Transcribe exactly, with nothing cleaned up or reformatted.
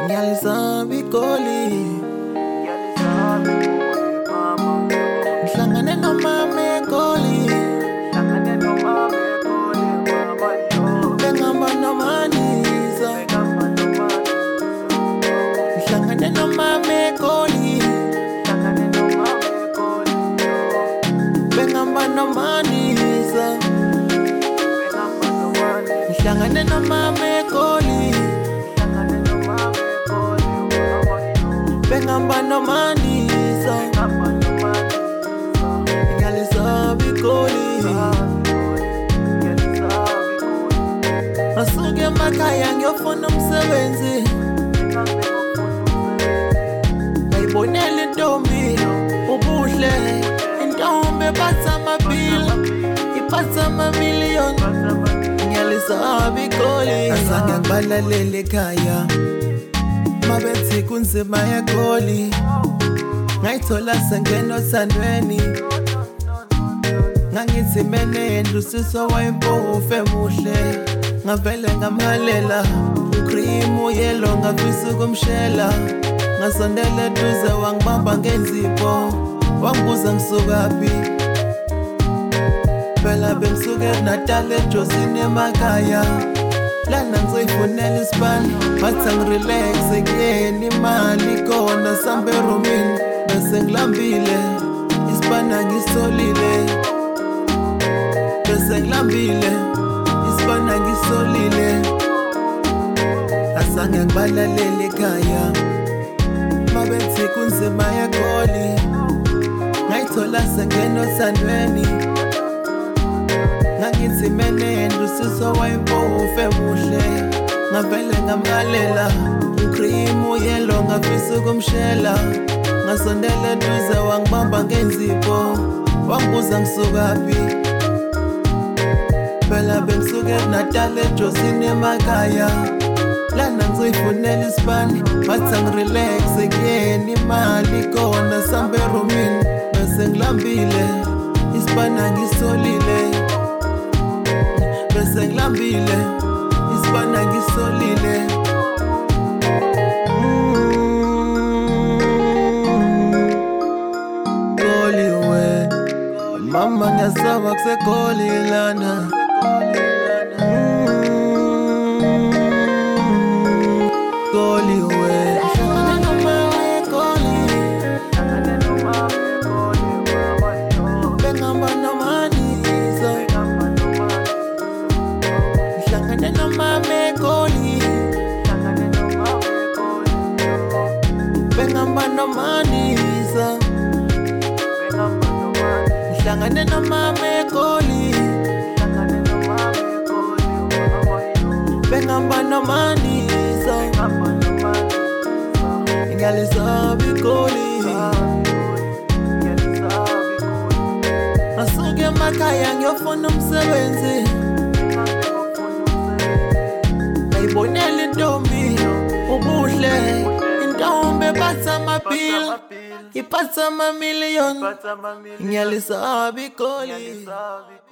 Ngiyalisaba igoli, ngihlangane nomama egoli, bengihamba noManisa, ngihlangane nomama egoli, bengihamba noManisa, ngihlangane nomama egoli, bengihamba noManisa, ngiyalisaba igoli. Ngasuka emakhaya ngiyofuna umsebenzi, ngayibonela intombi ubuhle, intombi ephatha amabhili, iphatha amamiliyoni. Ngiyalisaba igoli, azange ngibalalele ekhaya mabethi kunzima egoli, ngayithola sengena othandweni, ngangithi mene endlusiso wayimpofu emuhle, ngavele ngamhalela ucream uyelo ngafisa ukumshela, ngasondela eduze wangibamba ngenzipho, wangibuza ngisukaphi, phela bengisuka eNatal eJozini emakhaya, lana ngizoyifunela isibani, bathi angirelaxe kuyena imali khona sambe eromini, bese ngilambile isibani ngisolile, bese ngilambile isibani ngisolile. Azange ngibalalele ekhaya mabethi kunzima egoli, ngayithola sengena othandweni, ngangithi mene endlusiso wayimpofu emuhle, ngavele ngamhalela ucream uyelo ngafisa ukumshela, ngasondela eduze wangibamba ngenzipho, wangibuza ngisukaphi, phela bengisuka eNatal eJozini emakhaya, lana ngizoyifunela isibani, bathi angirelaxe kuyena imali khona sambe eromini, bese ngilambile isibani ngisolile, bese ngilambile isibani ngisolile. Goli we mama ngiyasaba kusegoli lana, goli we ngihlangane nomama egoli, bengihamba noManisa, ngihlangane nomama egoli, bengihamba noManisa, ngihlangane nomama egoli, bengihamba noManisa, ngiyalisaba igoli. Ngasuka emakhaya ngiyofuna umsebenzi, ngayibonela intombi ubuhle, intombi ephatha amabhili, iphatha amamiliyoni. Ngiyalisaba igoli.